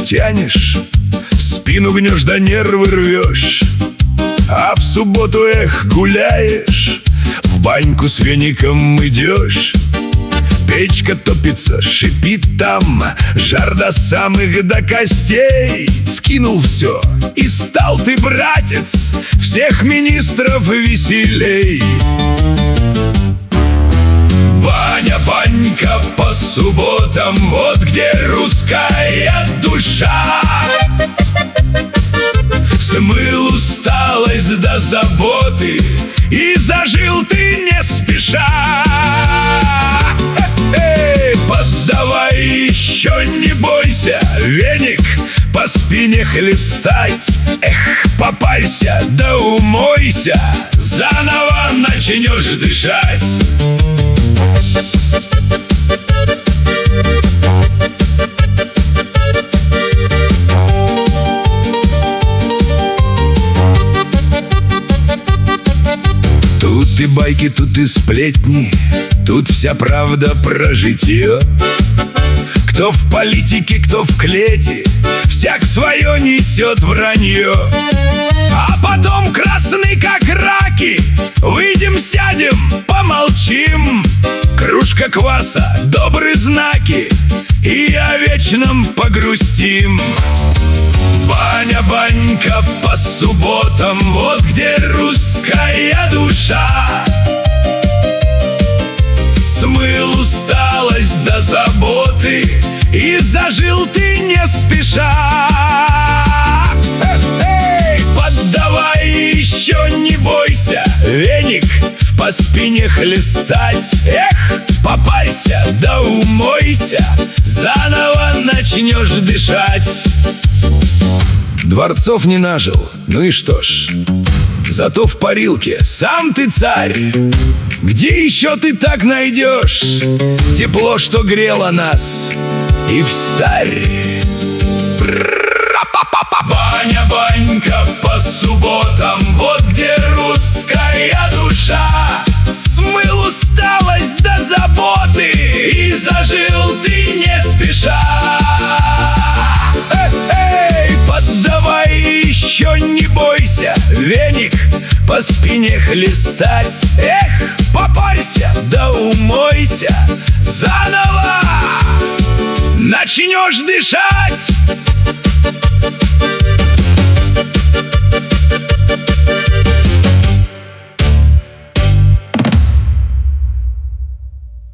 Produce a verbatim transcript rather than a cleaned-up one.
тянешь, спину гнешь да нервы рвешь. А в субботу, эх, гуляешь, в баньку с веником идешь. Печка топится, шипит там, жар до самых до костей. Скинул все, и стал ты, братец, всех министров веселей. Баня, банька по субботам, вот где русская душа. Смыл усталость до заботы, и зажил ты не спеша. Эй, поддавай еще, не бойся, веник по спине хлестать. Эх, попарься да умойся, заново начнешь дышать. Тут и байки, тут и сплетни, тут вся правда про житье. Кто в политике, кто в клете, всяк свое несет вранье. А потом красный как раки, выйдем, сядем, помолчим. Кружка кваса, добрые знаки, и о вечном погрустим. Баня, банька по субботам, вот где русская душа. Смыл усталость до заботы, и зажил ты не спеша. Эй, поддавай еще, не бойся, веник по спине хлестать. Эх, попарься да умойся, заново начнешь дышать. Дворцов не нажил, ну и что ж, зато в парилке сам ты царь. Где еще ты так найдешь тепло, что грело нас и встарь? Баня, банька по субботам, вот где русская душа. Смыл усталость до заботы, и зажил ты не спеша. Эй, поддавай еще, не бойся, веник по спине хлестать. Эх, попарься да умойся, заново начнешь дышать.